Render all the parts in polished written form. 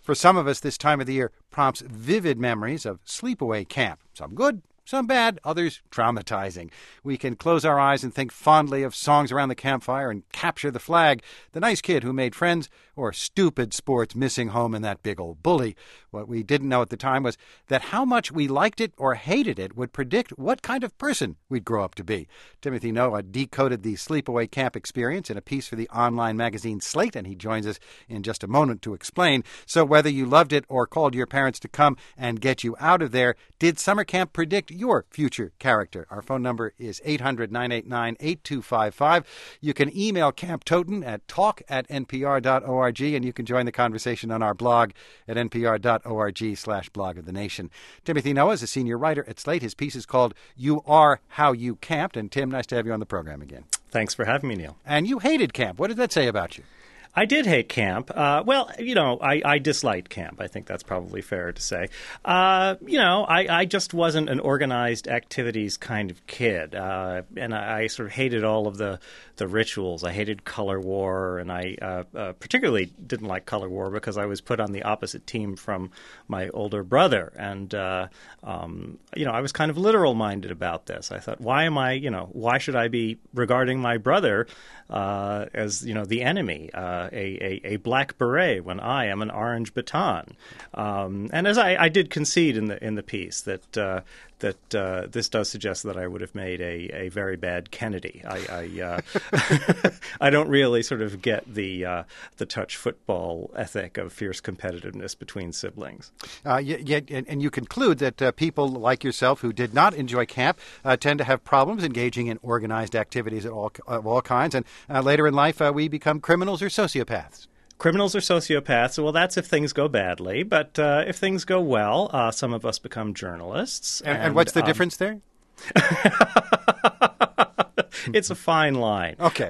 For some of us, this time of the year prompts vivid memories of sleepaway camp. Some good, some bad, others traumatizing. We can close our eyes and think fondly of songs around the campfire and capture the flag, the nice kid who made friends, or stupid sports missing home in that big old bully. What we didn't know at the time was that how much we liked it or hated it would predict what kind of person we'd grow up to be. Timothy Noah decoded the sleepaway camp experience in a piece for the online magazine Slate, and he joins us in just a moment to explain. So whether you loved it or called your parents to come and get you out of there, did summer camp predict your future character? Our phone number is 800-989-8255. You can email Camp Toten at talk@npr.org, and you can join the conversation on our blog at npr.org/blog of the nation. Timothy Noah is a senior writer at Slate. His piece is called You Are How You Camped. And Tim, nice to have you on the program again. Thanks for having me, Neil. And you hated camp. What did that say about you? I did hate camp. I disliked camp. I think that's probably fair to say. I just wasn't an organized activities kind of kid. And I sort of hated all of the rituals. I hated color war, and I particularly didn't like color war because I was put on the opposite team from my older brother. And, I was kind of literal-minded about this. I thought, why should I be regarding my brother as, the enemy? A black beret when I am an orange baton, and as I did concede in the piece that this does suggest that I would have made a very bad Kennedy. I don't really sort of get the touch football ethic of fierce competitiveness between siblings. And you conclude that people like yourself who did not enjoy camp tend to have problems engaging in organized activities of all kinds, and later in life we become criminals or sociopaths. Criminals or sociopaths, well, that's if things go badly. But if things go well, some of us become journalists. And what's the difference there? It's a fine line. Okay.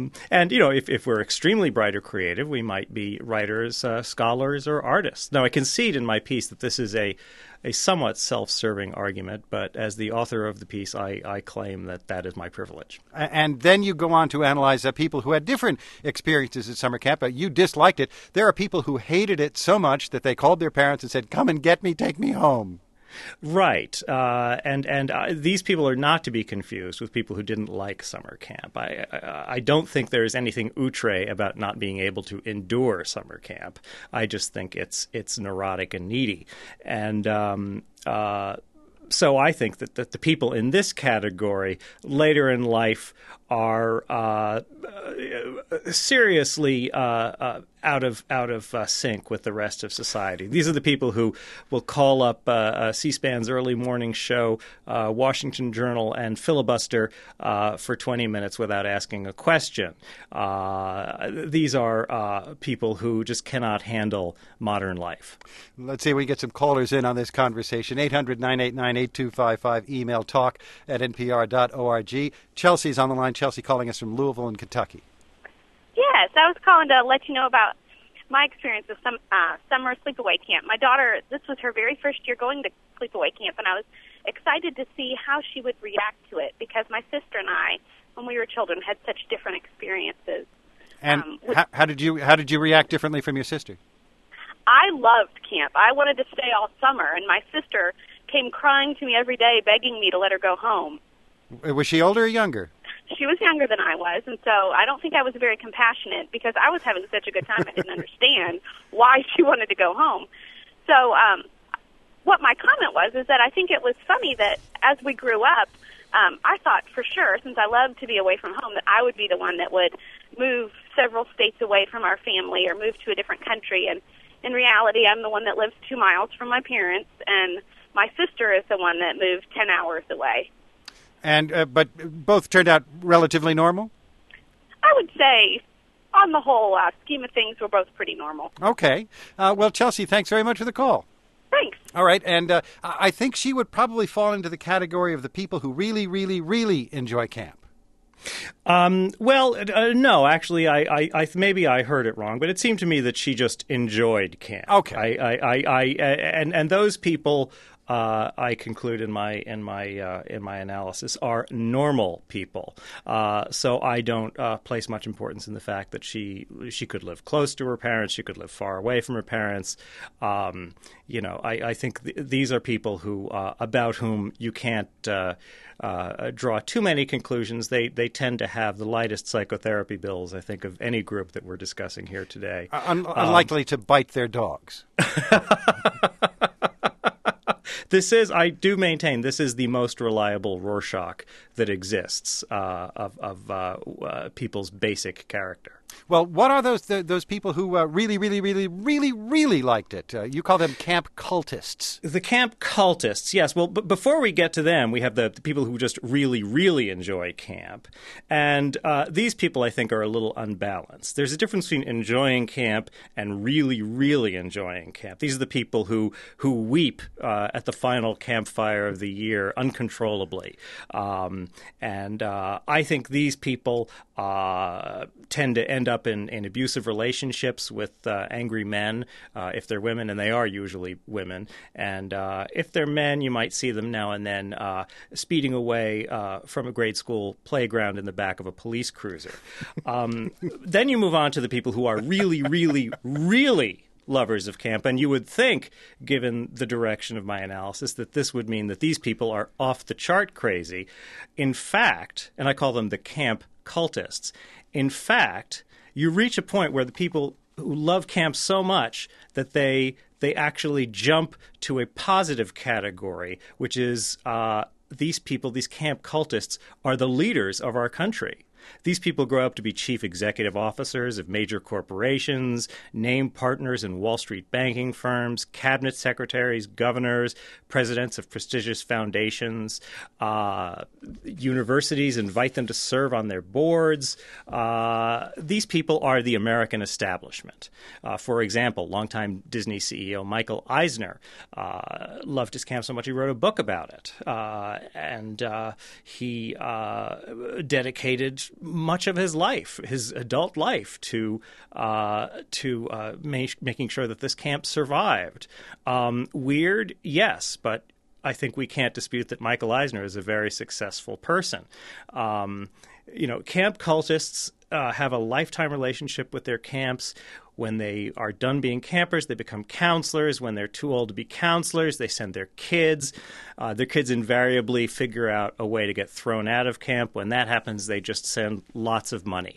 If we're extremely bright or creative, we might be writers, scholars, or artists. Now, I concede in my piece that this is a somewhat self-serving argument, but as the author of the piece, I claim that is my privilege. And then you go on to analyze people who had different experiences at summer camp. You disliked it. There are people who hated it so much that they called their parents and said, "Come and get me, take me home." Right. And these people are not to be confused with people who didn't like summer camp. I don't think there's anything outre about not being able to endure summer camp. I just think it's neurotic and needy. And so I think that the people in this category later in life are seriously out of sync with the rest of society. These are the people who will call up C-SPAN's early morning show, Washington Journal, and filibuster for 20 minutes without asking a question. These are people who just cannot handle modern life. Let's see if we get some callers in on this conversation. 800-989-8255, email talk@npr.org. Chelsea's on the line. Chelsea calling us from Louisville in Kentucky. Yes, I was calling to let you know about my experience with summer sleepaway camp. My daughter, this was her very first year going to sleepaway camp, and I was excited to see how she would react to it because my sister and I, when we were children, had such different experiences. And how did you react differently from your sister? I loved camp. I wanted to stay all summer, and my sister came crying to me every day, begging me to let her go home. Was she older or younger? She was younger than I was, and so I don't think I was very compassionate because I was having such a good time I didn't understand why she wanted to go home. So what my comment was is that I think it was funny that as we grew up, I thought for sure, since I loved to be away from home, that I would be the one that would move several states away from our family or move to a different country. And in reality, I'm the one that lives 2 miles from my parents, and my sister is the one that moved 10 hours away. And but both turned out relatively normal? I would say, on the whole scheme of things, we're both pretty normal. Okay. Well, Chelsea, thanks very much for the call. Thanks. All right. And I think she would probably fall into the category of the people who really, really, really enjoy camp. No, actually, I maybe I heard it wrong, but it seemed to me that she just enjoyed camp. Okay. And those people I conclude in my analysis, are normal people. So I don't place much importance in the fact that she could live close to her parents, she could live far away from her parents. I think these are people who about whom you can't draw too many conclusions. They tend to have the lightest psychotherapy bills, I think, of any group that we're discussing here today. Unlikely to bite their dogs. I do maintain, this is the most reliable Rorschach that exists of people's basic character. Well, what are those people who really, really, really, really, really liked it? You call them camp cultists. The camp cultists, yes. Well, but before we get to them, we have the people who just really, really enjoy camp. And these people, I think, are a little unbalanced. There's a difference between enjoying camp and really, really enjoying camp. These are the people who weep at the final campfire of the year uncontrollably. And I think these people tend to end up in abusive relationships with angry men if they're women, and they are usually women. And if they're men, you might see them now and then speeding away from a grade school playground in the back of a police cruiser. Then you move on to the people who are really, really, really lovers of camp, and you would think, given the direction of my analysis, that this would mean that these people are off the chart crazy. In fact, and I call them the camp cultists, in fact, you reach a point where the people who love camp so much that they actually jump to a positive category, which is these people, these camp cultists, are the leaders of our country. These people grow up to be chief executive officers of major corporations, named partners in Wall Street banking firms, cabinet secretaries, governors, presidents of prestigious foundations. Universities invite them to serve on their boards. These people are the American establishment. For example, longtime Disney CEO Michael Eisner loved his camp so much he wrote a book about it. And he dedicated much of his life, his adult life, to making sure that this camp survived. Weird, yes, but I think we can't dispute that Michael Eisner is a very successful person. Camp cultists have a lifetime relationship with their camps. When they are done being campers, they become counselors. When they're too old to be counselors, they send their kids. Their kids invariably figure out a way to get thrown out of camp. When that happens, they just send lots of money.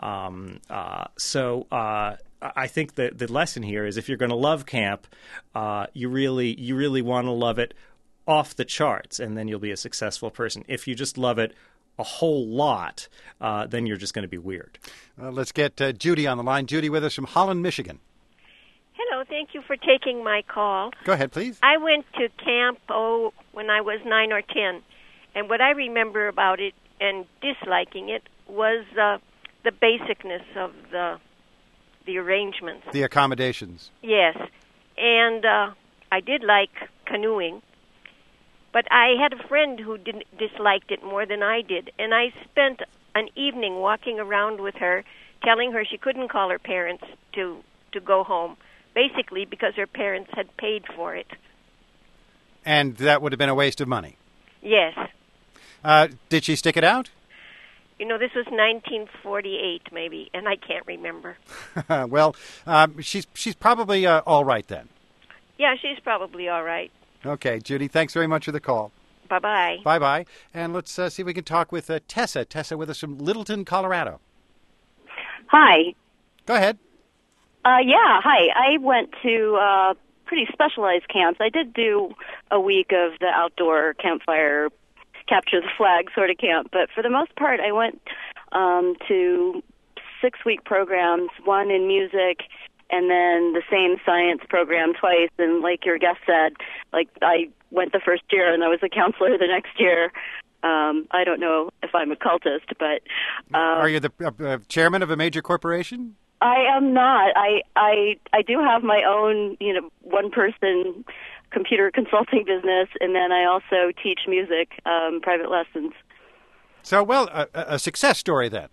So I think that the lesson here is if you're going to love camp, you really want to love it off the charts, and then you'll be a successful person. If you just love it a whole lot, then you're just going to be weird. Let's get Judy on the line. Judy with us from Holland, Michigan. Hello, thank you for taking my call. Go ahead, please. I went to camp, when I was 9 or 10, and what I remember about it and disliking it was the basicness of the arrangements. The accommodations. Yes, and I did like canoeing. But I had a friend who disliked it more than I did, and I spent an evening walking around with her, telling her she couldn't call her parents to go home, basically because her parents had paid for it. And that would have been a waste of money? Yes. Did she stick it out? This was 1948, maybe, and I can't remember. Well, she's probably all right then. Yeah, she's probably all right. Okay, Judy, thanks very much for the call. Bye-bye. Bye-bye. And let's see if we can talk with Tessa. Tessa with us from Littleton, Colorado. Hi. Go ahead. Hi. I went to pretty specialized camps. I did do a week of the outdoor campfire, capture the flag sort of camp, but for the most part I went to 6-week programs, one in music, and then the same science program twice. And like your guest said, I went the first year and I was a counselor the next year. I don't know if I'm a cultist, but... Are you the chairman of a major corporation? I am not. I do have my own, one-person computer consulting business, and then I also teach music, private lessons. So, a success story then.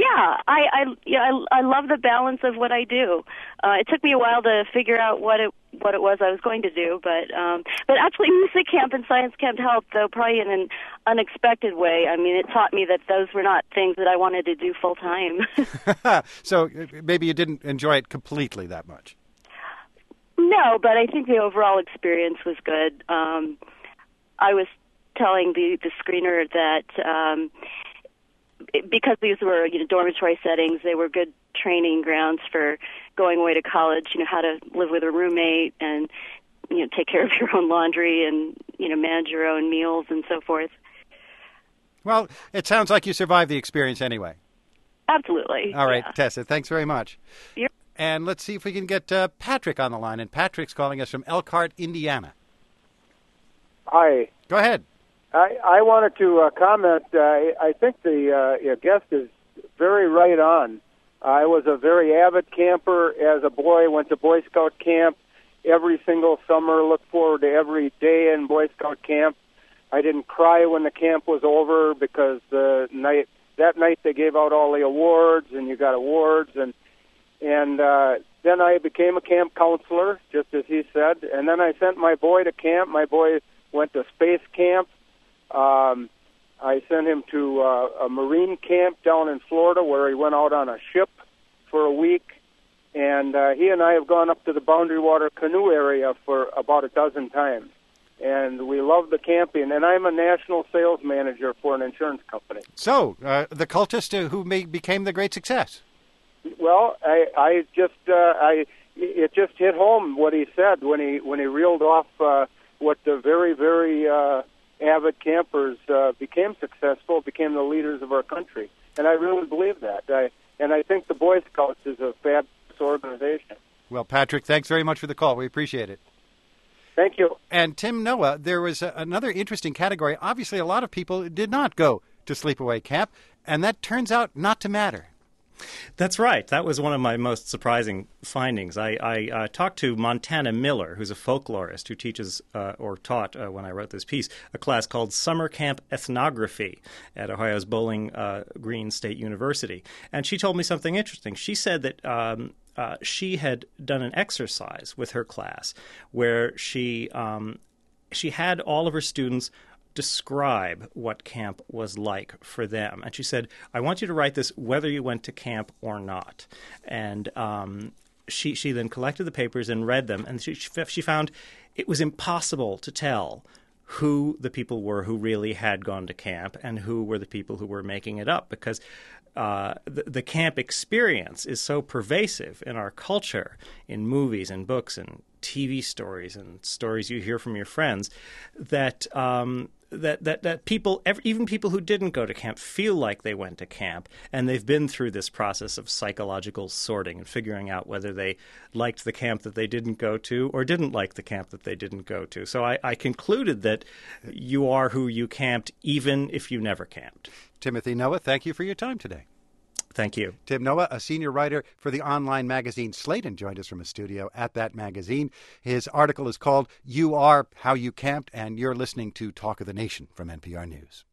I love the balance of what I do. It took me a while to figure out what what it was I was going to do, but actually music camp and science camp helped, though probably in an unexpected way. I mean, it taught me that those were not things that I wanted to do full time. So maybe you didn't enjoy it completely that much. No, but I think the overall experience was good. I was telling the screener that because these were dormitory settings, they were good training grounds for going away to college. How to live with a roommate and take care of your own laundry and manage your own meals and so forth. Well, it sounds like you survived the experience anyway. Absolutely. All right, yeah. Tessa, thanks very much. Yep. And let's see if we can get Patrick on the line. And Patrick's calling us from Elkhart, Indiana. Hi. Go ahead. I wanted to comment. I think the guest is very right on. I was a very avid camper as a boy, went to Boy Scout camp every single summer, looked forward to every day in Boy Scout camp. I didn't cry when the camp was over because that night they gave out all the awards, and you got awards, and then I became a camp counselor, just as he said, and then I sent my boy to camp. My boy went to space camp. I sent him to a marine camp down in Florida where he went out on a ship for a week, and he and I have gone up to the Boundary Water canoe area for about a dozen times, and we love the camping, and I'm a national sales manager for an insurance company. So, the cultist who became the great success. Well, it just hit home what he said when he reeled off what the very, very avid campers became successful, became the leaders of our country. And I really believe that. And I think the Boy Scouts is a fabulous organization. Well, Patrick, thanks very much for the call. We appreciate it. Thank you. And Tim Noah, there was another interesting category. Obviously, a lot of people did not go to sleepaway camp, and that turns out not to matter. That's right. That was one of my most surprising findings. I talked to Montana Miller, who's a folklorist who teaches or taught, when I wrote this piece, a class called Summer Camp Ethnography at Ohio's Bowling Green State University. And she told me something interesting. She said that she had done an exercise with her class where she had all of her students describe what camp was like for them. And she said, I want you to write this whether you went to camp or not. And she then collected the papers and read them, and she found it was impossible to tell who the people were who really had gone to camp and who were the people who were making it up, because the camp experience is so pervasive in our culture, in movies and books and TV stories and stories you hear from your friends, that that people, even people who didn't go to camp, feel like they went to camp, and they've been through this process of psychological sorting and figuring out whether they liked the camp that they didn't go to or didn't like the camp that they didn't go to. So I concluded that you are who you camped, even if you never camped. Timothy Noah, thank you for your time today. Thank you. Tim Noah, a senior writer for the online magazine Slate, and joined us from a studio at that magazine. His article is called You Are How You Camped, and you're listening to Talk of the Nation from NPR News.